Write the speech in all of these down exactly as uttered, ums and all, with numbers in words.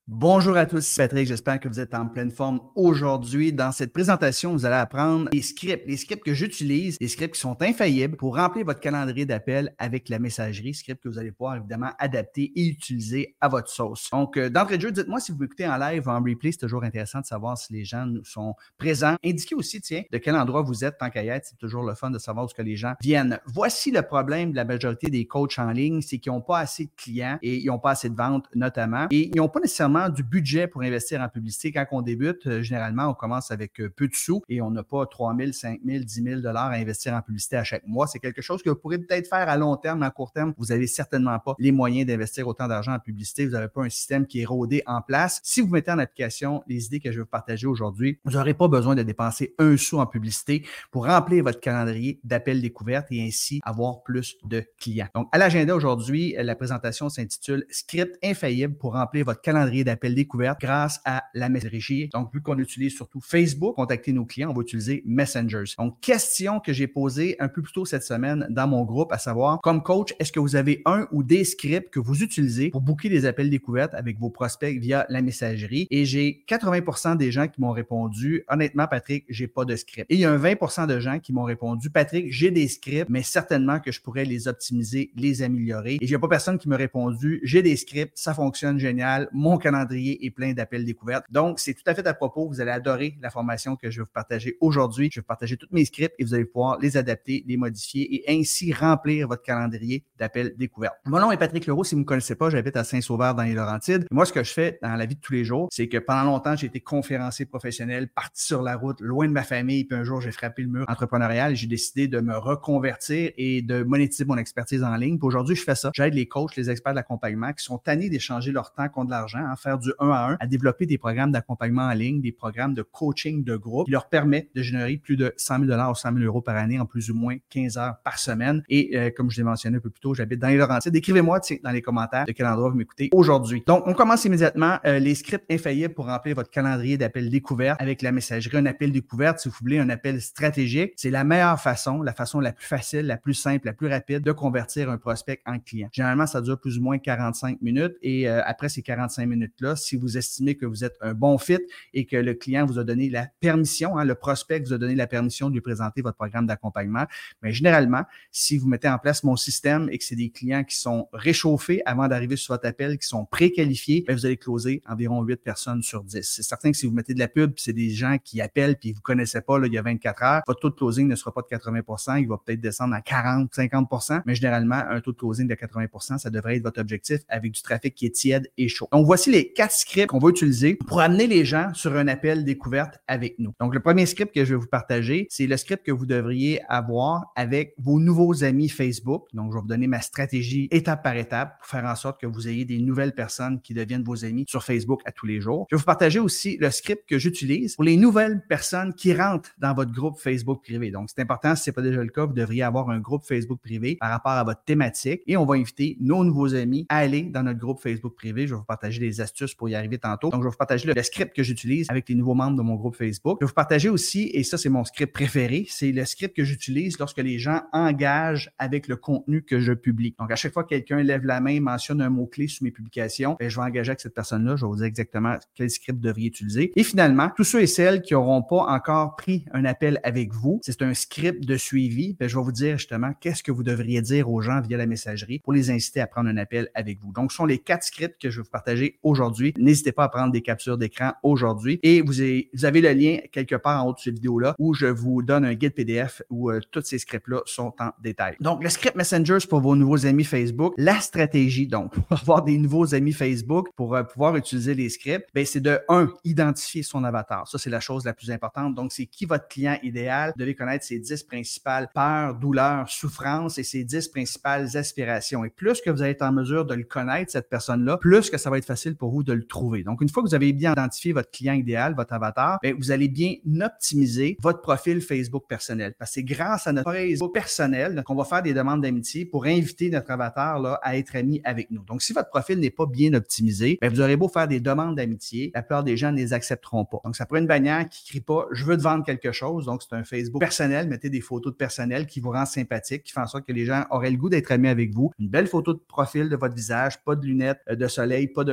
Bonjour à tous, c'est Patrick, j'espère que vous êtes en pleine forme aujourd'hui. Dans cette présentation, vous allez apprendre les scripts, les scripts que j'utilise, les scripts qui sont infaillibles pour remplir votre calendrier d'appel avec la messagerie, scripts que vous allez pouvoir évidemment adapter et utiliser à votre sauce. Donc, euh, d'entrée de jeu, dites-moi si vous m'écoutez en live ou en replay, c'est toujours intéressant de savoir si les gens sont présents. Indiquez aussi, tiens, de quel endroit vous êtes tant qu'à y être, c'est toujours le fun de savoir où ce que les gens viennent. Voici le problème de la majorité des coachs en ligne, c'est qu'ils n'ont pas assez de clients et ils n'ont pas assez de ventes notamment et ils n'ont pas nécessairement du budget pour investir en publicité. Quand on débute, euh, généralement, on commence avec euh, peu de sous et on n'a pas trois mille, cinq mille, dix mille dollars à investir en publicité à chaque mois. C'est quelque chose que vous pourrez peut-être faire à long terme, mais à court terme, vous n'avez certainement pas les moyens d'investir autant d'argent en publicité. Vous n'avez pas un système qui est rodé en place. Si vous mettez en application les idées que je vais vous partager aujourd'hui, vous n'aurez pas besoin de dépenser un sou en publicité pour remplir votre calendrier d'appels découvertes et ainsi avoir plus de clients. Donc, à l'agenda aujourd'hui, la présentation s'intitule « Script infaillible pour remplir votre calendrier d'appels découvertes grâce à la messagerie. » Donc, vu qu'on utilise surtout Facebook, contacter nos clients, on va utiliser Messengers. Donc, question que j'ai posée un peu plus tôt cette semaine dans mon groupe, à savoir, comme coach, est-ce que vous avez un ou des scripts que vous utilisez pour booker des appels découvertes avec vos prospects via la messagerie? Et j'ai quatre-vingts pour cent des gens qui m'ont répondu, honnêtement, Patrick, j'ai pas de script. Et il y a un vingt pour cent de gens qui m'ont répondu, Patrick, j'ai des scripts, mais certainement que je pourrais les optimiser, les améliorer. Et il n'y a pas personne qui m'a répondu, j'ai des scripts, ça fonctionne génial, mon calendrier et plein d'appels découvertes. Donc, c'est tout à fait à propos. Vous allez adorer la formation que je vais vous partager aujourd'hui. Je vais vous partager tous mes scripts et vous allez pouvoir les adapter, les modifier et ainsi remplir votre calendrier d'appels découvertes. Mon nom est Patrick Leroux. Si vous ne me connaissez pas, j'habite à Saint-Sauveur dans les Laurentides. Moi, ce que je fais dans la vie de tous les jours, c'est que pendant longtemps, j'ai été conférencier professionnel, parti sur la route, loin de ma famille. Puis un jour, j'ai frappé le mur entrepreneurial et j'ai décidé de me reconvertir et de monétiser mon expertise en ligne. Puis aujourd'hui, je fais ça. J'aide les coachs, les experts d'accompagnement qui sont tannés d'échanger leur temps contre de l'argent, hein, faire du un à un, à développer des programmes d'accompagnement en ligne, des programmes de coaching de groupe qui leur permettent de générer plus de cent mille dollars ou cent mille euros par année en plus ou moins quinze heures par semaine. Et euh, comme je l'ai mentionné un peu plus tôt, j'habite dans les Laurentides. Écrivez-moi dans les commentaires de quel endroit vous m'écoutez aujourd'hui. Donc, on commence immédiatement euh, les scripts infaillibles pour remplir votre calendrier d'appels découvertes avec la messagerie. Un appel découverte, si vous voulez, un appel stratégique, c'est la meilleure façon, la façon la plus facile, la plus simple, la plus rapide de convertir un prospect en client. Généralement, ça dure plus ou moins quarante-cinq minutes et euh, après ces quarante-cinq minutes-là, si vous estimez que vous êtes un bon fit et que le client vous a donné la permission, hein, le prospect vous a donné la permission de lui présenter votre programme d'accompagnement, mais généralement, si vous mettez en place mon système et que c'est des clients qui sont réchauffés avant d'arriver sur votre appel, qui sont préqualifiés, bien, vous allez closer environ huit personnes sur dix. C'est certain que si vous mettez de la pub, puis c'est des gens qui appellent puis vous ne connaissez pas là, il y a vingt-quatre heures, votre taux de closing ne sera pas de quatre-vingts pour cent, il va peut-être descendre à quarante, cinquante pour cent, mais généralement, un taux de closing de quatre-vingts pour cent, ça devrait être votre objectif avec du trafic qui est tiède et chaud. Donc, voici les quatre scripts qu'on va utiliser pour amener les gens sur un appel découverte avec nous. Donc, le premier script que je vais vous partager, c'est le script que vous devriez avoir avec vos nouveaux amis Facebook. Donc, je vais vous donner ma stratégie étape par étape pour faire en sorte que vous ayez des nouvelles personnes qui deviennent vos amis sur Facebook à tous les jours. Je vais vous partager aussi le script que j'utilise pour les nouvelles personnes qui rentrent dans votre groupe Facebook privé. Donc, c'est important, si ce n'est pas déjà le cas, vous devriez avoir un groupe Facebook privé par rapport à votre thématique et on va inviter nos nouveaux amis à aller dans notre groupe Facebook privé. Je vais vous partager des astuces pour y arriver tantôt. Donc, je vais vous partager le, le script que j'utilise avec les nouveaux membres de mon groupe Facebook. Je vais vous partager aussi, et ça, c'est mon script préféré, c'est le script que j'utilise lorsque les gens engagent avec le contenu que je publie. Donc, à chaque fois que quelqu'un lève la main, mentionne un mot-clé sur mes publications, bien, je vais engager avec cette personne-là. Je vais vous dire exactement quel script vous devriez utiliser. Et finalement, tous ceux et celles qui n'auront pas encore pris un appel avec vous, c'est un script de suivi. Bien, je vais vous dire justement qu'est-ce que vous devriez dire aux gens via la messagerie pour les inciter à prendre un appel avec vous. Donc, ce sont les quatre scripts que je vais vous partager aujourd'hui. N'hésitez pas à prendre des captures d'écran aujourd'hui. Et vous avez, vous avez le lien quelque part en haut de cette vidéo-là où je vous donne un guide P D F où euh, tous ces scripts-là sont en détail. Donc, le script Messengers pour vos nouveaux amis Facebook. La stratégie, donc, pour avoir des nouveaux amis Facebook, pour euh, pouvoir utiliser les scripts, bien, c'est de, un, identifier son avatar. Ça, c'est la chose la plus importante. Donc, c'est qui votre client idéal. Vous devez connaître ses dix principales peurs, douleurs, souffrances et ses dix principales aspirations. Et plus que vous allez être en mesure de le connaître, cette personne-là, plus que ça va être facile pour vous de le trouver. Donc, une fois que vous avez bien identifié votre client idéal, votre avatar, bien, vous allez bien optimiser votre profil Facebook personnel. Parce que c'est grâce à notre Facebook personnel qu'on va faire des demandes d'amitié pour inviter notre avatar là, à être ami avec nous. Donc, si votre profil n'est pas bien optimisé, bien, vous aurez beau faire des demandes d'amitié, la plupart des gens ne les accepteront pas. Donc, ça prend une bannière qui ne crie pas « Je veux te vendre quelque chose ». Donc, c'est un Facebook personnel. Mettez des photos de personnel qui vous rend sympathique, qui fait en sorte que les gens auraient le goût d'être amis avec vous. Une belle photo de profil de votre visage, pas de lunettes de soleil, pas de chapeau,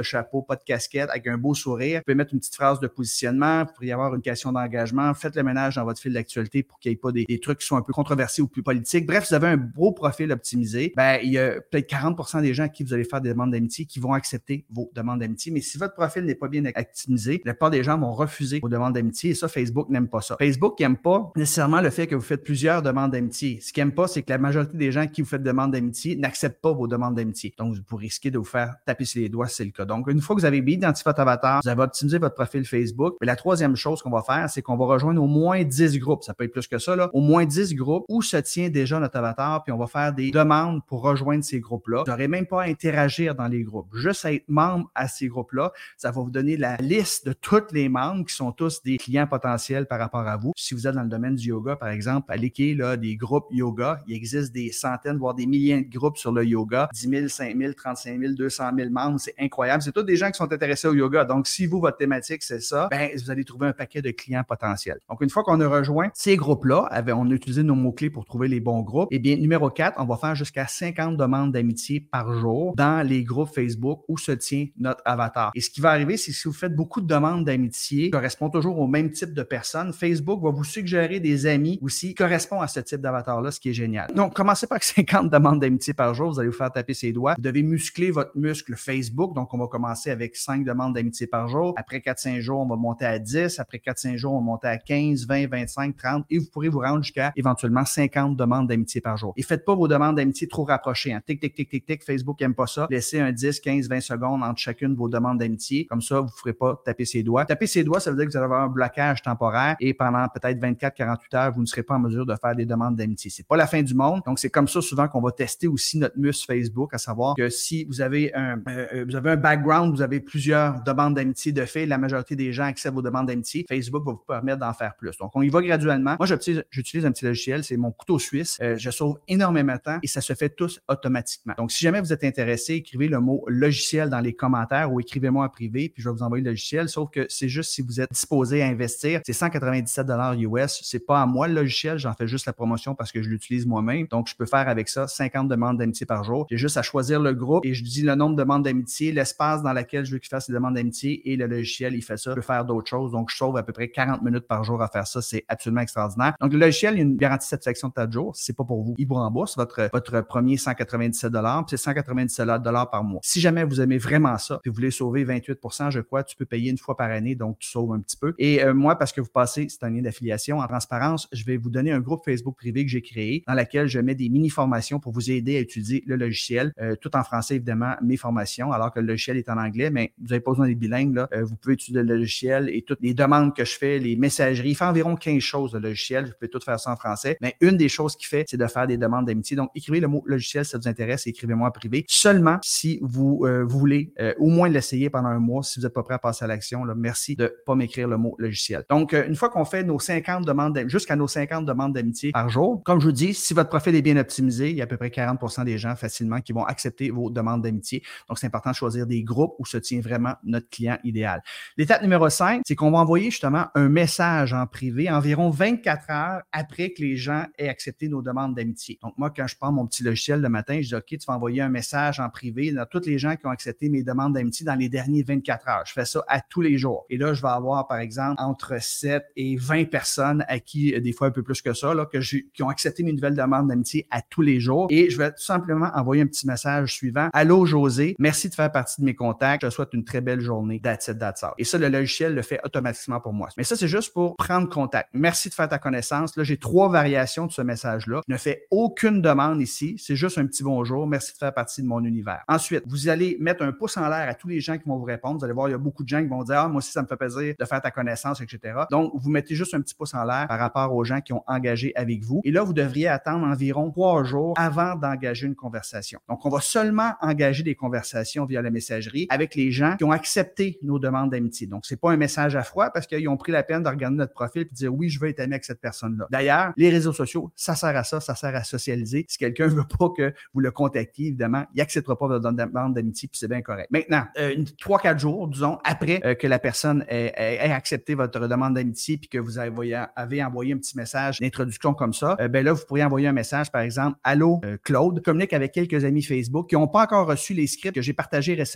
pas de casquette, avec un beau sourire. Vous pouvez mettre une petite phrase de positionnement, vous pourriez avoir une question d'engagement. Faites le ménage dans votre fil d'actualité pour qu'il n'y ait pas des, des trucs qui sont un peu controversés ou plus politiques. Bref, si vous avez un beau profil optimisé, ben, il y a peut-être quarante pour cent des gens à qui vous allez faire des demandes d'amitié qui vont accepter vos demandes d'amitié. Mais si votre profil n'est pas bien optimisé, la plupart des gens vont refuser vos demandes d'amitié et ça, Facebook n'aime pas ça. Facebook n'aime pas nécessairement le fait que vous faites plusieurs demandes d'amitié. Ce qu'il n'aime pas, c'est que la majorité des gens à qui vous faites demande d'amitié n'acceptent pas vos demandes d'amitié. Donc, vous risquez de vous faire taper sur les doigts si c'est le cas. Donc, une fois que vous avez bien identifié votre avatar, vous avez optimisé votre profil Facebook, mais la troisième chose qu'on va faire, c'est qu'on va rejoindre au moins dix groupes. Ça peut être plus que ça, là. Au moins dix groupes où se tient déjà notre avatar, puis on va faire des demandes pour rejoindre ces groupes-là. Vous n'aurez même pas à interagir dans les groupes. Juste à être membre à ces groupes-là, ça va vous donner la liste de tous les membres qui sont tous des clients potentiels par rapport à vous. Si vous êtes dans le domaine du yoga, par exemple, allez là, des groupes yoga. Il existe des centaines, voire des milliers de groupes sur le yoga. dix mille, cinq mille, trente-cinq mille, deux cent mille membres. C'est incroyable. C'est tous des gens qui sont intéressés au yoga. Donc, si vous, votre thématique, c'est ça, ben, vous allez trouver un paquet de clients potentiels. Donc, une fois qu'on a rejoint ces groupes-là, on a utilisé nos mots-clés pour trouver les bons groupes. Eh bien, numéro quatre, on va faire jusqu'à cinquante demandes d'amitié par jour dans les groupes Facebook où se tient notre avatar. Et ce qui va arriver, c'est que si vous faites beaucoup de demandes d'amitié qui correspondent toujours au même type de personnes, Facebook va vous suggérer des amis aussi qui correspondent à ce type d'avatar-là, ce qui est génial. Donc, commencez par cinquante demandes d'amitié par jour, vous allez vous faire taper ses doigts. Vous devez muscler votre muscle Facebook, donc on va commencer avec cinq demandes d'amitié par jour. Après quatre cinq jours, on va monter à dix. Après quatre cinq jours, on va monter à quinze, vingt, vingt-cinq, trente et vous pourrez vous rendre jusqu'à éventuellement cinquante demandes d'amitié par jour. Et faites pas vos demandes d'amitié trop rapprochées. Hein. Tic, tic, tic, tic, tic. Facebook n'aime pas ça. Laissez un dix, quinze, vingt secondes entre chacune de vos demandes d'amitié. Comme ça, vous ne ferez pas taper ses doigts. Taper ses doigts, ça veut dire que vous allez avoir un blocage temporaire et pendant peut-être vingt-quatre à quarante-huit heures, vous ne serez pas en mesure de faire des demandes d'amitié. C'est pas la fin du monde. Donc, c'est comme ça souvent qu'on va tester aussi notre muscle Facebook, à savoir que si vous avez un, euh, vous avez un background, vous avez plusieurs demandes d'amitié de fait, la majorité des gens acceptent vos demandes d'amitié, Facebook va vous permettre d'en faire plus. Donc, on y va graduellement. Moi, j'utilise, j'utilise un petit logiciel, c'est mon couteau suisse. Euh, je sauve énormément de temps et ça se fait tous automatiquement. Donc, si jamais vous êtes intéressé, écrivez le mot logiciel dans les commentaires ou écrivez-moi en privé, puis je vais vous envoyer le logiciel, sauf que c'est juste si vous êtes disposé à investir. C'est cent quatre-vingt-dix-sept dollars U S. C'est pas à moi le logiciel, j'en fais juste la promotion parce que je l'utilise moi-même. Donc, je peux faire avec ça cinquante demandes d'amitié par jour. J'ai juste à choisir le groupe et je dis le nombre de demandes d'amitié, l'espace dans lequel je veux qu'il fasse les demandes d'amitié et le logiciel, il fait ça. Je peux faire d'autres choses. Donc, je sauve à peu près quarante minutes par jour à faire ça. C'est absolument extraordinaire. Donc, le logiciel, il y a une garantie de satisfaction de quatre jours. C'est pas pour vous. Il vous rembourse votre, votre premier cent quatre-vingt-dix-sept dollars, puis c'est cent quatre-vingt-dix-sept dollars par mois. Si jamais vous aimez vraiment ça, puis vous voulez sauver vingt-huit pour cent, je crois, tu peux payer une fois par année, donc tu sauves un petit peu. Et euh, moi, parce que vous passez, c'est un lien d'affiliation, en transparence, je vais vous donner un groupe Facebook privé que j'ai créé dans lequel je mets des mini-formations pour vous aider à utiliser le logiciel, euh, tout en français, évidemment, mes formations, alors que le logiciel est en anglais, mais vous n'avez pas besoin d'être bilingue, là. Euh, vous pouvez utiliser le logiciel et toutes les demandes que je fais, les messageries. Il fait environ quinze choses, le logiciel. Vous pouvez tout faire ça en français, mais une des choses qu'il fait, c'est de faire des demandes d'amitié. Donc, écrivez le mot logiciel si ça vous intéresse et écrivez-moi en privé. Seulement si vous, euh, vous voulez euh, au moins l'essayer pendant un mois, si vous n'êtes pas prêt à passer à l'action, là, merci de ne pas m'écrire le mot logiciel. Donc, euh, une fois qu'on fait nos cinquante demandes, jusqu'à nos cinquante demandes d'amitié par jour, comme je vous dis, si votre profil est bien optimisé, il y a à peu près quarante pour cent des gens facilement qui vont accepter vos demandes d'amitié. Donc, c'est important de choisir des groupes où se tient vraiment notre client idéal. L'étape numéro cinq, c'est qu'on va envoyer justement un message en privé environ vingt-quatre heures après que les gens aient accepté nos demandes d'amitié. Donc, moi, quand je prends mon petit logiciel le matin, je dis, OK, tu vas envoyer un message en privé dans tous les gens qui ont accepté mes demandes d'amitié dans les derniers vingt-quatre heures. Je fais ça à tous les jours. Et là, je vais avoir, par exemple, entre sept et vingt personnes à qui, des fois un peu plus que ça, là, que j'ai, qui ont accepté mes nouvelles demandes d'amitié à tous les jours. Et je vais tout simplement envoyer un petit message suivant. Allô, José. Merci de faire partie de mes contacts. Je te souhaite une très belle journée. That's it, that's all. Et ça, le logiciel le fait automatiquement pour moi. Mais ça, c'est juste pour prendre contact. Merci de faire ta connaissance. Là, j'ai trois variations de ce message-là. Je ne fais aucune demande ici. C'est juste un petit bonjour. Merci de faire partie de mon univers. Ensuite, vous allez mettre un pouce en l'air à tous les gens qui vont vous répondre. Vous allez voir, il y a beaucoup de gens qui vont dire, ah, moi aussi, ça me fait plaisir de faire ta connaissance, et cetera. Donc, vous mettez juste un petit pouce en l'air par rapport aux gens qui ont engagé avec vous. Et là, vous devriez attendre environ trois jours avant d'engager une conversation. Donc, on va seulement engager des conversations via la messagerie avec les gens qui ont accepté nos demandes d'amitié. Donc, c'est pas un message à froid parce qu'ils ont pris la peine de regarder notre profil et de dire oui, je veux être ami avec cette personne-là. D'ailleurs, les réseaux sociaux, ça sert à ça, ça sert à socialiser. Si quelqu'un veut pas que vous le contactiez, évidemment, il acceptera pas votre demande d'amitié puis c'est bien correct. Maintenant, euh, trois, quatre jours, disons, après euh, que la personne ait, ait, ait accepté votre demande d'amitié puis que vous avez, avez envoyé un petit message d'introduction comme ça, euh, ben là, vous pourriez envoyer un message, par exemple, allô, euh, Claude, communique avec quelques amis Facebook qui n'ont pas encore reçu les scripts que j'ai partagés récemment et que j'utilise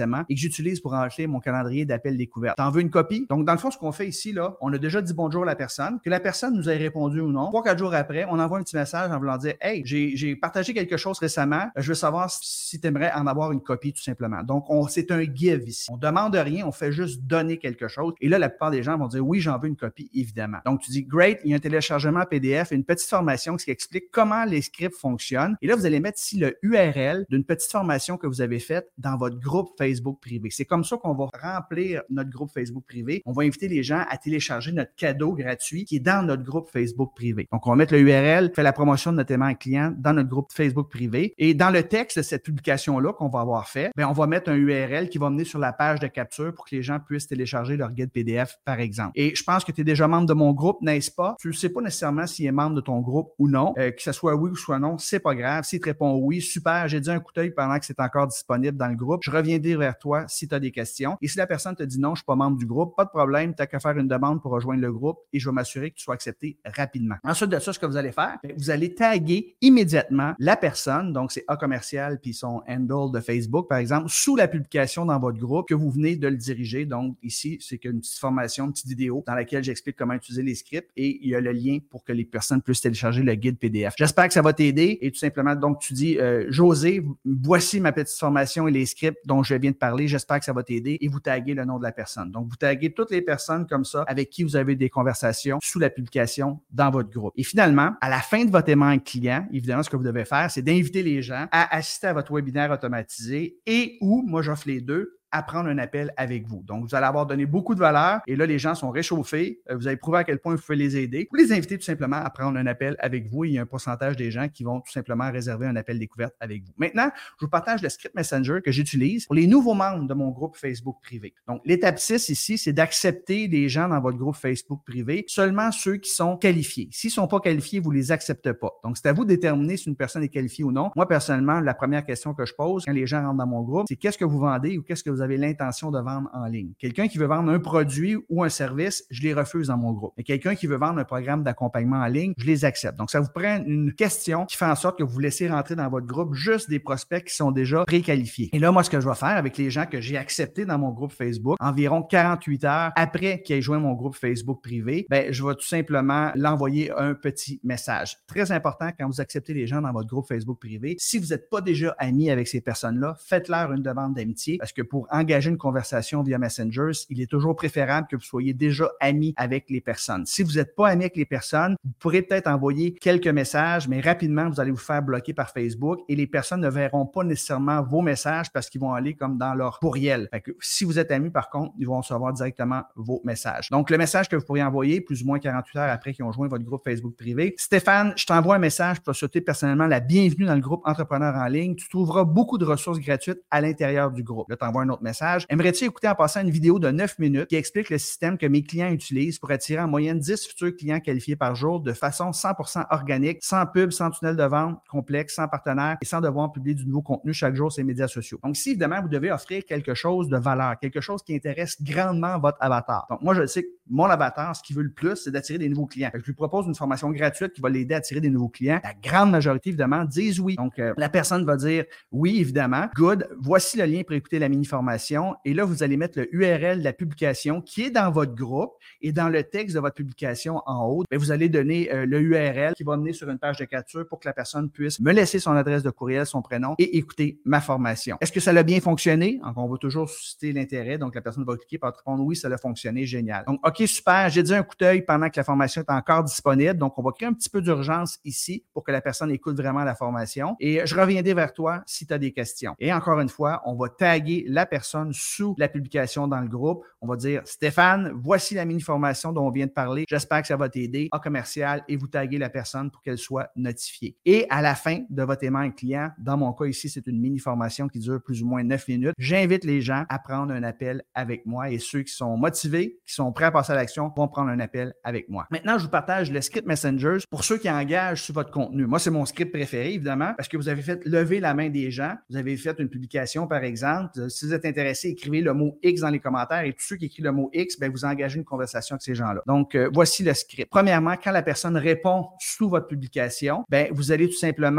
j'utilise pour remplir mon calendrier d'appels découvertes. T'en veux une copie? Donc, dans le fond, ce qu'on fait ici, là, on a déjà dit bonjour à la personne, que la personne nous ait répondu ou non. Trois, quatre jours après, on envoie un petit message en voulant dire « Hey, j'ai, j'ai partagé quelque chose récemment, je veux savoir si tu aimerais en avoir une copie, tout simplement. » Donc, on, c'est un give ici. On demande rien, on fait juste donner quelque chose. Et là, la plupart des gens vont dire « Oui, j'en veux une copie, évidemment. » Donc, tu dis « Great, il y a un téléchargement P D F, une petite formation qui explique comment les scripts fonctionnent. » Et là, vous allez mettre ici le U R L d'une petite formation que vous avez faite dans votre groupe Facebook privé. C'est comme ça qu'on va remplir notre groupe Facebook privé. On va inviter les gens à télécharger notre cadeau gratuit qui est dans notre groupe Facebook privé. Donc, on va mettre le U R L, fait la promotion de notre aimant client dans notre groupe Facebook privé. Et dans le texte de cette publication-là qu'on va avoir fait, bien, on va mettre un U R L qui va mener sur la page de capture pour que les gens puissent télécharger leur guide P D F, par exemple. Et je pense que tu es déjà membre de mon groupe, n'est-ce pas? Tu ne sais pas nécessairement s'il est membre de ton groupe ou non. Euh, que ce soit oui ou soit non, c'est pas grave. S'il te répond oui, super, j'ai dit un coup d'œil pendant que c'est encore disponible dans le groupe. Je reviendrai vers toi si tu as des questions. Et si la personne te dit non, je ne suis pas membre du groupe, pas de problème, tu n'as qu'à faire une demande pour rejoindre le groupe et je vais m'assurer que tu sois accepté rapidement. Ensuite de ça, ce que vous allez faire, vous allez taguer immédiatement la personne, donc c'est A commercial puis son handle de Facebook, par exemple, sous la publication dans votre groupe que vous venez de le diriger. Donc ici, c'est une petite formation, une petite vidéo dans laquelle j'explique comment utiliser les scripts et il y a le lien pour que les personnes puissent télécharger le guide P D F. J'espère que ça va t'aider et tout simplement, donc tu dis euh, José, voici ma petite formation et les scripts dont je viens de parler. J'espère que ça va t'aider et vous taguez le nom de la personne. Donc, vous taguez toutes les personnes comme ça avec qui vous avez des conversations sous la publication dans votre groupe. Et finalement, à la fin de votre aimant client, évidemment, ce que vous devez faire, c'est d'inviter les gens à assister à votre webinaire automatisé et ou, moi j'offre les deux, à prendre un appel avec vous. Donc, vous allez avoir donné beaucoup de valeur et là, les gens sont réchauffés. Vous avez prouvé à quel point vous pouvez les aider. Vous les invitez tout simplement à prendre un appel avec vous et il y a un pourcentage des gens qui vont tout simplement réserver un appel découverte avec vous. Maintenant, je vous partage le script Messenger que j'utilise pour les nouveaux membres de mon groupe Facebook privé. Donc, l'étape six ici, c'est d'accepter les gens dans votre groupe Facebook privé, seulement ceux qui sont qualifiés. S'ils ne sont pas qualifiés, vous ne les acceptez pas. Donc, c'est à vous de déterminer si une personne est qualifiée ou non. Moi, personnellement, la première question que je pose quand les gens rentrent dans mon groupe, c'est qu'est-ce que vous vendez ou qu'est-ce que vous avez l'intention de vendre en ligne. Quelqu'un qui veut vendre un produit ou un service, je les refuse dans mon groupe. Mais quelqu'un qui veut vendre un programme d'accompagnement en ligne, je les accepte. Donc, ça vous prend une question qui fait en sorte que vous laissez rentrer dans votre groupe juste des prospects qui sont déjà préqualifiés. Et là, moi, ce que je vais faire avec les gens que j'ai acceptés dans mon groupe Facebook, environ quarante-huit heures après qu'ils aient joint mon groupe Facebook privé, ben, je vais tout simplement l'envoyer un petit message. Très important quand vous acceptez les gens dans votre groupe Facebook privé, si vous n'êtes pas déjà ami avec ces personnes-là, faites-leur une demande d'amitié parce que pour engager une conversation via Messenger, il est toujours préférable que vous soyez déjà ami avec les personnes. Si vous n'êtes pas ami avec les personnes, vous pourrez peut-être envoyer quelques messages, mais rapidement, vous allez vous faire bloquer par Facebook et les personnes ne verront pas nécessairement vos messages parce qu'ils vont aller comme dans leur courriel. Fait que si vous êtes amis, par contre, ils vont recevoir directement vos messages. Donc, le message que vous pourriez envoyer plus ou moins quarante-huit heures après qu'ils ont joint votre groupe Facebook privé. Stéphane, je t'envoie un message pour te souhaiter personnellement la bienvenue dans le groupe Entrepreneurs en ligne. Tu trouveras beaucoup de ressources gratuites à l'intérieur du groupe. Là, tu envoies un autre message. Aimerais-tu écouter en passant une vidéo de neuf minutes qui explique le système que mes clients utilisent pour attirer en moyenne dix futurs clients qualifiés par jour de façon cent pour cent organique, sans pub, sans tunnel de vente complexe, sans partenaire et sans devoir publier du nouveau contenu chaque jour sur les médias sociaux. Donc, si évidemment, vous devez offrir quelque chose de valeur, quelque chose qui intéresse grandement votre avatar. Donc, moi, je sais que mon avatar, ce qu'il veut le plus, c'est d'attirer des nouveaux clients. Fait que je lui propose une formation gratuite qui va l'aider à attirer des nouveaux clients. La grande majorité, évidemment, disent oui. Donc, euh, la personne va dire oui, évidemment. Good. Voici le lien pour écouter la mini-formation. Et là, vous allez mettre le U R L de la publication qui est dans votre groupe et dans le texte de votre publication en haut, bien, vous allez donner euh, le U R L qui va mener sur une page de capture pour que la personne puisse me laisser son adresse de courriel, son prénom et écouter ma formation. Est-ce que ça a bien fonctionné? Donc, on va toujours susciter l'intérêt. Donc, la personne va cliquer pour répondre oui, ça a fonctionné, génial. Donc, OK, super. J'ai dit un coup d'œil pendant que la formation est encore disponible. Donc, on va créer un petit peu d'urgence ici pour que la personne écoute vraiment la formation. Et je reviendrai vers toi si tu as des questions. Et encore une fois, on va taguer la personne sous la publication dans le groupe. On va dire, Stéphane, voici la mini-formation dont on vient de parler. J'espère que ça va t'aider en commercial et vous taguez la personne pour qu'elle soit notifiée. Et à la fin de votre aimant client, dans mon cas ici, c'est une mini-formation qui dure plus ou moins neuf minutes. J'invite les gens à prendre un appel avec moi et ceux qui sont motivés, qui sont prêts à passer à l'action, vont prendre un appel avec moi. Maintenant, je vous partage le script Messenger pour ceux qui engagent sur votre contenu. Moi, c'est mon script préféré, évidemment, parce que vous avez fait lever la main des gens. Vous avez fait une publication, par exemple. Si vous êtes intéressé, écrivez le mot X dans les commentaires et tous ceux qui écrivent le mot X, bien, vous engagez une conversation avec ces gens-là. Donc, euh, voici le script. Premièrement, quand la personne répond sous votre publication, bien, vous allez tout simplement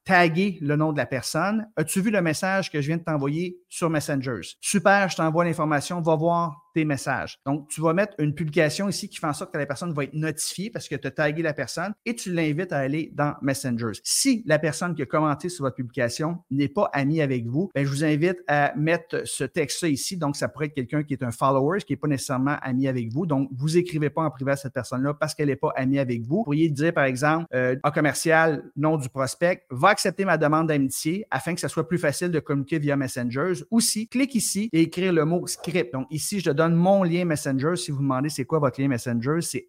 taguer le nom de la personne. As-tu vu le message que je viens de t'envoyer sur Messengers? Super, je t'envoie l'information, va voir tes messages. Donc, tu vas mettre une publication ici qui fait en sorte que la personne va être notifiée parce que tu as tagué la personne et tu l'invites à aller dans Messengers. Si la personne qui a commenté sur votre publication n'est pas amie avec vous, bien, je vous invite à mettre ce texte-là ici. Donc, ça pourrait être quelqu'un qui est un follower, qui n'est pas nécessairement ami avec vous. Donc, vous écrivez pas en privé à cette personne-là parce qu'elle n'est pas amie avec vous. Vous pourriez dire, par exemple, euh, en commercial, nom du prospect, va accepter ma demande d'amitié afin que ça soit plus facile de communiquer via Messengers. Aussi, clique ici et écrire le mot script. Donc, ici, je te donne mon lien Messenger. Si vous vous demandez c'est quoi votre lien Messenger, c'est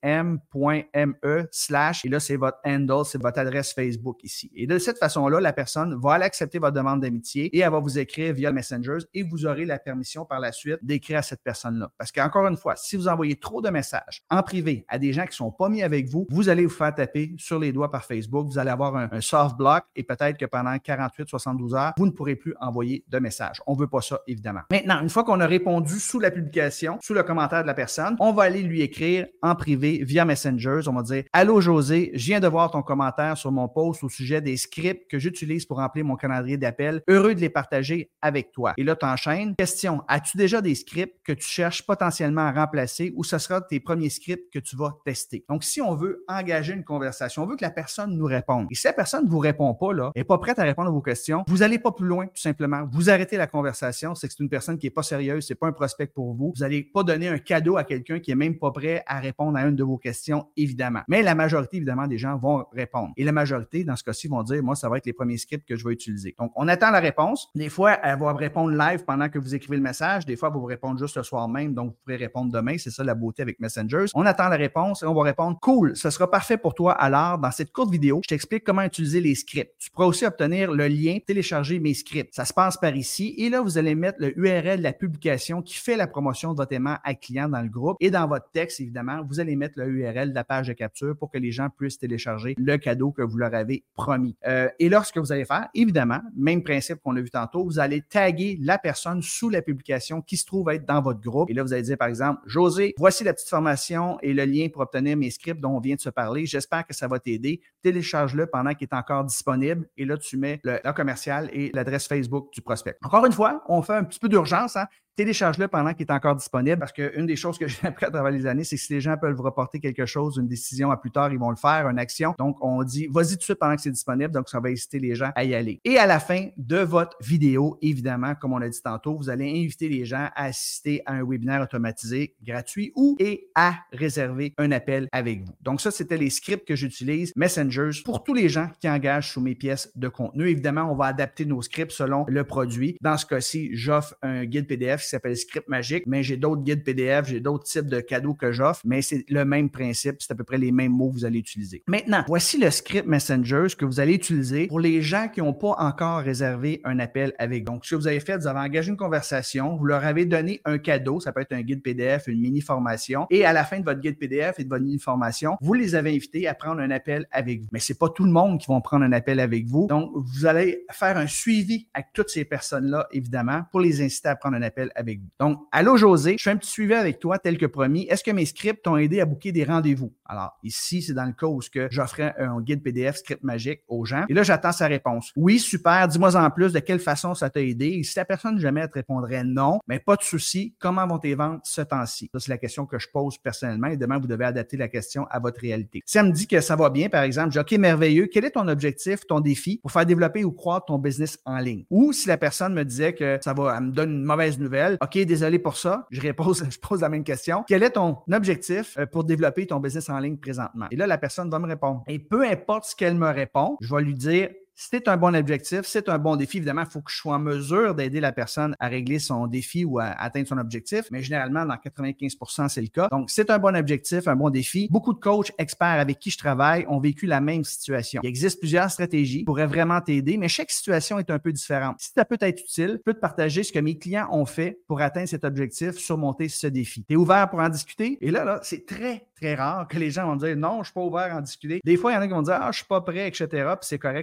m.me slash et là, c'est votre handle, c'est votre adresse Facebook ici. Et de cette façon-là, la personne va aller accepter votre demande d'amitié et elle va vous écrire via Messengers et vous aurez la permission par la suite d'écrire à cette personne-là. Parce qu'encore une fois, si vous envoyez trop de messages en privé à des gens qui ne sont pas mis avec vous, vous allez vous faire taper sur les doigts par Facebook, vous allez avoir un, un soft block et peut-être que pendant quarante-huit à soixante-douze heures, vous ne pourrez plus envoyer de messages. On ne veut pas ça, évidemment. Maintenant, une fois qu'on a répondu sous la publication, sous le commentaire de la personne, on va aller lui écrire en privé via Messengers. On va dire « Allô José, je viens de voir ton commentaire sur mon post au sujet des scripts que j'utilise pour remplir mon calendrier d'appel. Heureux de les partager avec toi. » Et là, tu enchaînes. Question, as-tu déjà des scripts que tu cherches potentiellement à remplacer ou ce sera tes premiers scripts que tu vas tester? Donc, si on veut engager une conversation, on veut que la personne nous réponde. Et si la personne ne vous répond pas, là, n'est pas prête à répondre à vos questions, vous n'allez pas plus loin, tout simplement. Vous arrêtez la conversation. C'est que c'est une personne qui n'est pas sérieuse, c'est pas un prospect pour vous. Vous n'allez pas donner un cadeau à quelqu'un qui est même pas prêt à répondre à une de vos questions, évidemment. Mais la majorité, évidemment, des gens vont répondre. Et la majorité, dans ce cas-ci, vont dire, moi, ça va être les premiers scripts que je vais utiliser. Donc, on attend la réponse. Des fois, elle va répondre live pendant que vous écrivez le message. Des fois, elle va vous répondre juste le soir même. Donc, vous pourrez répondre demain. C'est ça la beauté avec Messengers. On attend la réponse et on va répondre, cool, ce sera parfait pour toi. Alors, dans cette courte vidéo, je t'explique comment utiliser les scripts. Tu pourras aussi obtenir le lien, télécharger mes scripts. Ça se passe par ici. Et là, vous allez mettre le U R L de la publication qui fait la promotion de votre aimant à client dans le groupe. Et dans votre texte, évidemment, vous allez mettre le U R L de la page de capture pour que les gens puissent télécharger le cadeau que vous leur avez promis. Euh, et là, ce que vous allez faire, évidemment, même principe qu'on a vu tantôt, vous allez taguer la personne sous la publication qui se trouve être dans votre groupe. Et là, vous allez dire, par exemple, José, voici la petite formation et le lien pour obtenir mes scripts dont on vient de se parler. J'espère que ça va t'aider. Télécharge-le pendant qu'il est encore disponible. Et là, tu mets le, le commercial et l'adresse Facebook du prospect. Encore une fois, on fait un petit peu d'urgence, hein? Télécharge-le pendant qu'il est encore disponible parce qu'une des choses que j'ai appris à travers les années, c'est que si les gens peuvent vous reporter quelque chose, une décision à plus tard, ils vont le faire, une action. Donc, on dit, vas-y tout de suite pendant que c'est disponible. Donc, ça va inciter les gens à y aller. Et à la fin de votre vidéo, évidemment, comme on a dit tantôt, vous allez inviter les gens à assister à un webinaire automatisé gratuit ou et à réserver un appel avec vous. Donc, ça, c'était les scripts que j'utilise, Messengers, pour tous les gens qui engagent sous mes pièces de contenu. Évidemment, on va adapter nos scripts selon le produit. Dans ce cas-ci, j'offre un guide P D F qui s'appelle Script Magique, mais j'ai d'autres guides P D F, j'ai d'autres types de cadeaux que j'offre, mais c'est le même principe, c'est à peu près les mêmes mots que vous allez utiliser. Maintenant, voici le script Messengers que vous allez utiliser pour les gens qui n'ont pas encore réservé un appel avec. Donc, ce que vous avez fait, vous avez engagé une conversation, vous leur avez donné un cadeau, ça peut être un guide P D F, une mini-formation, et à la fin de votre guide P D F et de votre mini-formation, vous les avez invités à prendre un appel avec vous. Mais c'est pas tout le monde qui va prendre un appel avec vous, donc vous allez faire un suivi avec toutes ces personnes-là, évidemment, pour les inciter à prendre un appel avec vous. Donc, allô José, je fais un petit suivi avec toi tel que promis. Est-ce que mes scripts t'ont aidé à booker des rendez-vous? Alors, ici, c'est dans le cas où j'offrais un guide P D F Script Magique aux gens. Et là, j'attends sa réponse. Oui, super, dis-moi en plus de quelle façon ça t'a aidé. Et si la personne jamais te répondrait non, mais pas de souci, comment vont tes ventes ce temps-ci? Ça, c'est la question que je pose personnellement et demain, vous devez adapter la question à votre réalité. Si elle me dit que ça va bien, par exemple, je dis OK, merveilleux, quel est ton objectif, ton défi pour faire développer ou croître ton business en ligne? Ou si la personne me disait que ça va, elle me donne une mauvaise nouvelle, OK, désolé pour ça, je réponds, je pose la même question. Quel est ton objectif pour développer ton business en ligne présentement? Et là, la personne va me répondre. Et peu importe ce qu'elle me répond, je vais lui dire, c'est un bon objectif, c'est un bon défi. Évidemment, il faut que je sois en mesure d'aider la personne à régler son défi ou à atteindre son objectif, mais généralement, dans quatre-vingt-quinze pour cent, c'est le cas. Donc, c'est un bon objectif, un bon défi. Beaucoup de coachs experts avec qui je travaille ont vécu la même situation. Il existe plusieurs stratégies qui pourraient vraiment t'aider, mais chaque situation est un peu différente. Si ça peut être utile, je peux te partager ce que mes clients ont fait pour atteindre cet objectif, surmonter ce défi. Tu es ouvert pour en discuter? Et là, là, c'est très, très rare que les gens vont dire non, je ne suis pas ouvert à en discuter. Des fois, il y en a qui vont dire ah, je ne suis pas prêt, et cetera. Puis c'est correct aussi, mais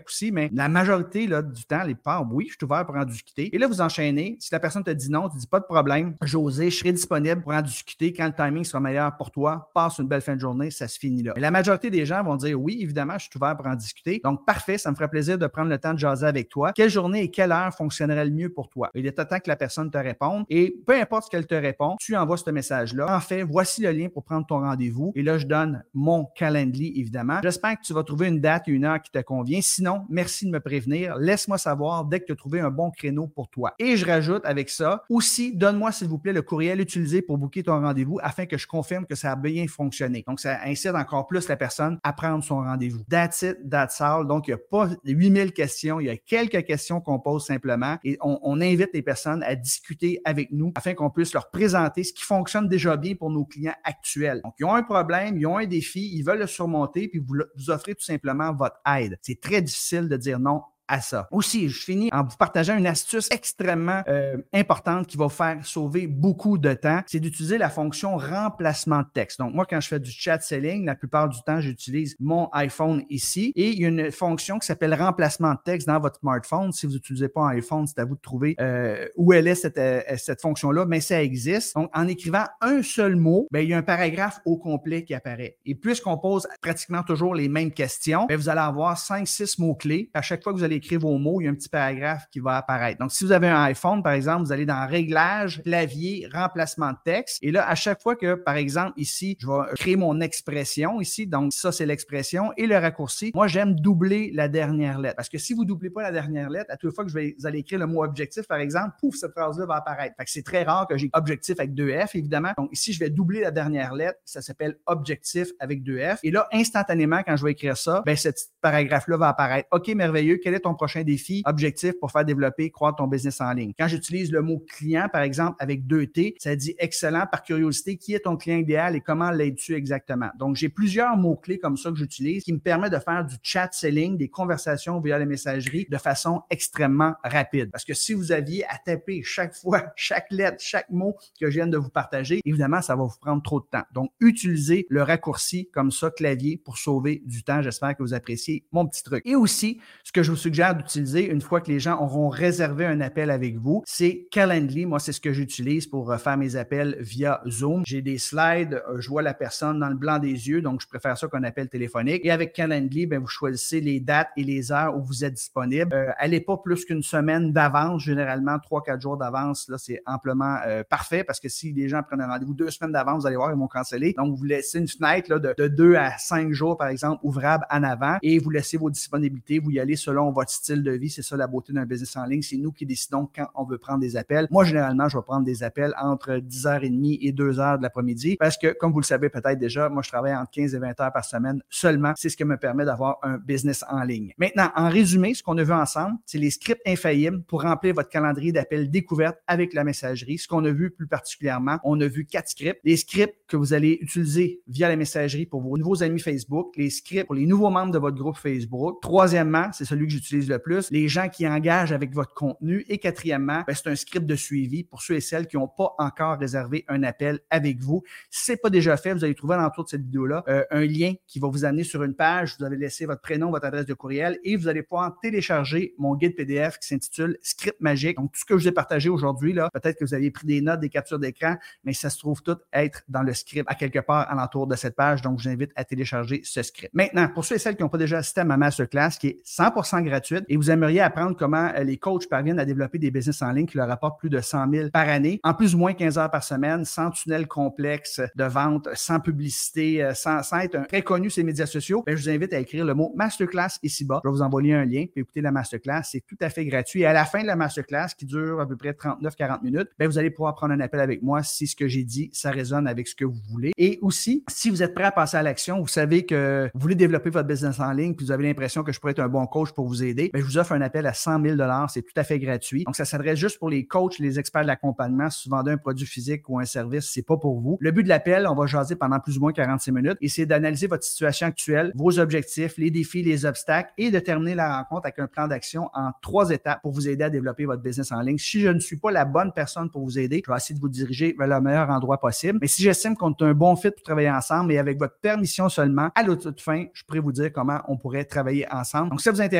mais la majorité là, du temps, les parts, oui, je suis ouvert pour en discuter. Et là, vous enchaînez. Si la personne te dit non, tu dis pas de problème. José, je serai disponible pour en discuter quand le timing sera meilleur pour toi. Passe une belle fin de journée, ça se finit là. Mais la majorité des gens vont dire oui, évidemment, je suis ouvert pour en discuter. Donc, parfait, ça me ferait plaisir de prendre le temps de jaser avec toi. Quelle journée et quelle heure fonctionnerait le mieux pour toi? Il est temps que la personne te réponde et peu importe ce qu'elle te répond, tu envoies ce message-là. En fait, voici le lien pour prendre ton rendez-vous. Et là, je donne mon Calendly, évidemment. J'espère que tu vas trouver une date et une heure qui te convient. Sinon, merci de me prévenir. Laisse-moi savoir dès que tu as trouvé un bon créneau pour toi. Et je rajoute avec ça, aussi, donne-moi, s'il vous plaît, le courriel utilisé pour booker ton rendez-vous afin que je confirme que ça a bien fonctionné. Donc, ça incite encore plus la personne à prendre son rendez-vous. That's it, that's all. Donc, il n'y a pas huit mille questions. Il y a quelques questions qu'on pose simplement et on, on invite les personnes à discuter avec nous afin qu'on puisse leur présenter ce qui fonctionne déjà bien pour nos clients actuels. Donc, ils ont un problème, ils ont un défi, ils veulent le surmonter, puis vous, vous offrez tout simplement votre aide. C'est très difficile de dire non à ça. Aussi, je finis en vous partageant une astuce extrêmement euh, importante qui va vous faire sauver beaucoup de temps. C'est d'utiliser la fonction remplacement de texte. Donc, moi, quand je fais du chat selling, la plupart du temps, j'utilise mon iPhone ici et il y a une fonction qui s'appelle remplacement de texte dans votre smartphone. Si vous n'utilisez pas un iPhone, c'est à vous de trouver euh, où elle est cette, euh, cette fonction-là, mais ça existe. Donc, en écrivant un seul mot, bien, il y a un paragraphe au complet qui apparaît. Et puisqu'on pose pratiquement toujours les mêmes questions, bien, vous allez avoir cinq six mots-clés. À chaque fois que vous allez écrire vos mots, il y a un petit paragraphe qui va apparaître. Donc, si vous avez un iPhone, par exemple, vous allez dans Réglages, clavier, remplacement de texte. Et là, à chaque fois que, par exemple, ici, je vais créer mon expression ici. Donc, ça, c'est l'expression et le raccourci. Moi, j'aime doubler la dernière lettre. Parce que si vous ne doublez pas la dernière lettre, à toute fois que je vais, vous allez écrire le mot objectif, par exemple, pouf, cette phrase-là va apparaître. Fait que c'est très rare que j'ai objectif avec deux F, évidemment. Donc, ici, je vais doubler la dernière lettre. Ça s'appelle objectif avec deux F. Et là, instantanément, quand je vais écrire ça, ben, ce petit paragraphe-là va apparaître. OK, merveilleux. Quel est ton prochain défi, objectif pour faire développer, croître ton business en ligne? Quand j'utilise le mot client, par exemple, avec deux T, ça dit excellent par curiosité. Qui est ton client idéal et comment l'aides-tu exactement? Donc, j'ai plusieurs mots-clés comme ça que j'utilise qui me permettent de faire du chat selling, des conversations via la messagerie de façon extrêmement rapide. Parce que si vous aviez à taper chaque fois, chaque lettre, chaque mot que je viens de vous partager, évidemment, ça va vous prendre trop de temps. Donc, utilisez le raccourci comme ça, clavier, pour sauver du temps. J'espère que vous appréciez mon petit truc. Et aussi, ce que je vous suggère d'utiliser une fois que les gens auront réservé un appel avec vous, c'est Calendly. Moi, c'est ce que j'utilise pour faire mes appels via Zoom. J'ai des slides, je vois la personne dans le blanc des yeux, donc je préfère ça qu'un appel téléphonique. Et avec Calendly, bien, vous choisissez les dates et les heures où vous êtes disponible. Euh, allez pas plus qu'une semaine d'avance, généralement trois quatre jours d'avance. Là, c'est amplement euh, parfait parce que si les gens prennent un rendez-vous deux semaines d'avance, vous allez voir, ils vont canceller. Donc, vous laissez une fenêtre là, de, de deux à cinq jours, par exemple, ouvrable en avant et vous laissez vos disponibilités. Vous y allez selon votre style de vie. C'est ça la beauté d'un business en ligne. C'est nous qui décidons quand on veut prendre des appels. Moi, généralement, je vais prendre des appels entre dix heures trente et deux heures de l'après-midi parce que, comme vous le savez peut-être déjà, moi, je travaille entre quinze et vingt heures par semaine seulement. C'est ce qui me permet d'avoir un business en ligne. Maintenant, en résumé, ce qu'on a vu ensemble, c'est les scripts infaillibles pour remplir votre calendrier d'appels découverte avec la messagerie. Ce qu'on a vu plus particulièrement, on a vu quatre scripts. Les scripts que vous allez utiliser via la messagerie pour vos nouveaux amis Facebook, les scripts pour les nouveaux membres de votre groupe Facebook. Troisièmement, c'est celui que j'utilise le plus, les gens qui engagent avec votre contenu. Et quatrièmement, ben, c'est un script de suivi pour ceux et celles qui n'ont pas encore réservé un appel avec vous. Si ce n'est pas déjà fait, vous allez trouver à l'entour de cette vidéo-là euh, un lien qui va vous amener sur une page. Vous avez laissé votre prénom, votre adresse de courriel et vous allez pouvoir télécharger mon guide P D F qui s'intitule Script magique. Donc, tout ce que je vous ai partagé aujourd'hui, là, peut-être que vous avez pris des notes, des captures d'écran, mais ça se trouve tout être dans le script à quelque part à l'entour de cette page. Donc, je vous invite à télécharger ce script. Maintenant, pour ceux et celles qui n'ont pas déjà assisté à ma masterclass qui est cent pour cent gratuite et vous aimeriez apprendre comment les coachs parviennent à développer des business en ligne qui leur apportent plus de cent mille par année, en plus ou moins quinze heures par semaine, sans tunnel complexe de vente, sans publicité, sans, sans être un, très connu sur les médias sociaux, bien, je vous invite à écrire le mot masterclass ici-bas. Je vais vous envoyer un lien, puis écouter la masterclass. C'est tout à fait gratuit. Et à la fin de la masterclass, qui dure à peu près trente-neuf à quarante minutes, bien, vous allez pouvoir prendre un appel avec moi si ce que j'ai dit, ça résonne avec ce que vous voulez. Et aussi, si vous êtes prêt à passer à l'action, vous savez que vous voulez développer votre business en ligne, puis vous avez l'impression que je pourrais être un bon coach pour vous aider, bien, je vous offre un appel à cent mille dollars. C'est tout à fait gratuit. Donc, ça s'adresse juste pour les coachs, les experts de l'accompagnement. Si vous vendez un produit physique ou un service, c'est pas pour vous. Le but de l'appel, on va jaser pendant plus ou moins quarante-cinq minutes et c'est d'analyser votre situation actuelle, vos objectifs, les défis, les obstacles et de terminer la rencontre avec un plan d'action en trois étapes pour vous aider à développer votre business en ligne. Si je ne suis pas la bonne personne pour vous aider, je vais essayer de vous diriger vers le meilleur endroit possible. Mais si j'estime qu'on est un bon fit pour travailler ensemble et avec votre permission seulement, à la toute fin, je pourrais vous dire comment on pourrait travailler ensemble. Donc, si ça vous intéresse, c'est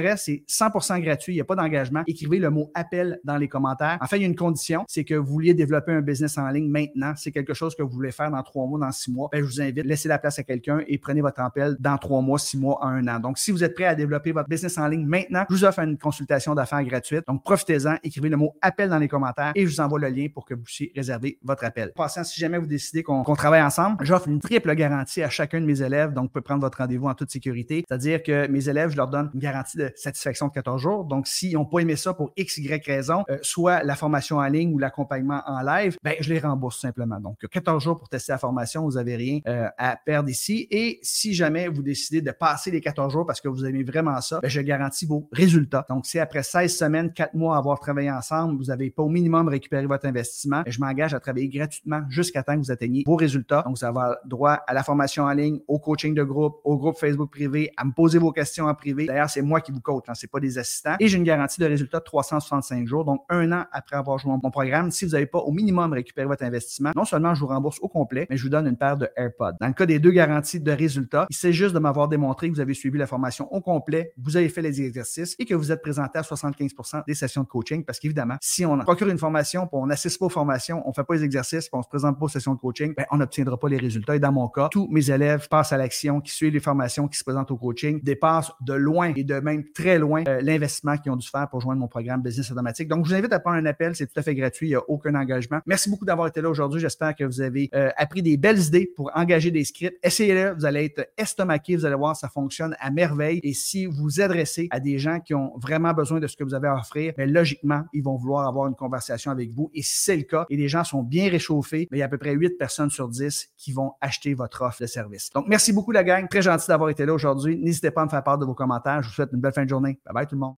C'est cent pour cent gratuit, il n'y a pas d'engagement. Écrivez le mot appel dans les commentaires. En fait, il y a une condition, c'est que vous vouliez développer un business en ligne maintenant. C'est quelque chose que vous voulez faire dans trois mois, dans six mois. Ben, je vous invite, laissez la place à quelqu'un et prenez votre appel dans trois mois, six mois, un an. Donc, si vous êtes prêt à développer votre business en ligne maintenant, je vous offre une consultation d'affaires gratuite. Donc, profitez-en, écrivez le mot appel dans les commentaires et je vous envoie le lien pour que vous puissiez réserver votre appel. Passant, si jamais vous décidez qu'on qu'on travaille ensemble, j'offre une triple garantie à chacun de mes élèves. Donc, vous pouvez prendre votre rendez-vous en toute sécurité. C'est-à-dire que mes élèves, je leur donne une garantie de satisfaction de quatorze jours. Donc, s'ils n'ont pas aimé ça pour X, Y raison, euh, soit la formation en ligne ou l'accompagnement en live, ben, je les rembourse simplement. Donc, quatorze jours pour tester la formation, vous n'avez rien euh, à perdre ici. Et si jamais vous décidez de passer les quatorze jours parce que vous aimez vraiment ça, ben, je garantis vos résultats. Donc, si après seize semaines, quatre mois à avoir travaillé ensemble, vous n'avez pas au minimum récupéré votre investissement, ben, je m'engage à travailler gratuitement jusqu'à temps que vous atteigniez vos résultats. Donc, vous allez avoir droit à la formation en ligne, au coaching de groupe, au groupe Facebook privé, à me poser vos questions en privé. D'ailleurs, c'est moi qui vous coach, hein, c'est pas des assistants. Et j'ai une garantie de résultat de trois cent soixante-cinq jours, donc un an après avoir joué mon programme. Si vous n'avez pas au minimum récupéré votre investissement, non seulement je vous rembourse au complet, mais je vous donne une paire de AirPods. Dans le cas des deux garanties de résultats, il s'agit juste de m'avoir démontré que vous avez suivi la formation au complet, vous avez fait les exercices et que vous êtes présenté à soixante-quinze pour cent des sessions de coaching parce qu'évidemment, si on procure une formation, puis on n'assiste pas aux formations, on ne fait pas les exercices, puis on ne se présente pas aux sessions de coaching, ben, on n'obtiendra pas les résultats. Et dans mon cas, tous mes élèves passent à l'action, qui suivent les formations, qui se présentent au coaching, dépassent de loin et de même très loin euh, l'investissement qu'ils ont dû faire pour joindre mon programme Business Automatique. Donc, je vous invite à prendre un appel, c'est tout à fait gratuit, il n'y a aucun engagement. Merci beaucoup d'avoir été là aujourd'hui. J'espère que vous avez euh, appris des belles idées pour engager des scripts. Essayez-le, vous allez être estomaqué, vous allez voir, ça fonctionne à merveille. Et si vous vous adressez à des gens qui ont vraiment besoin de ce que vous avez à offrir, bien, logiquement, ils vont vouloir avoir une conversation avec vous. Et si c'est le cas et les gens sont bien réchauffés, bien, il y a à peu près huit personnes sur dix qui vont acheter votre offre de service. Donc, merci beaucoup la gang. Très gentil d'avoir été là aujourd'hui. N'hésitez pas à me faire part de vos commentaires. Je vous souhaite une belle fin de journée. Bye bye tout le monde.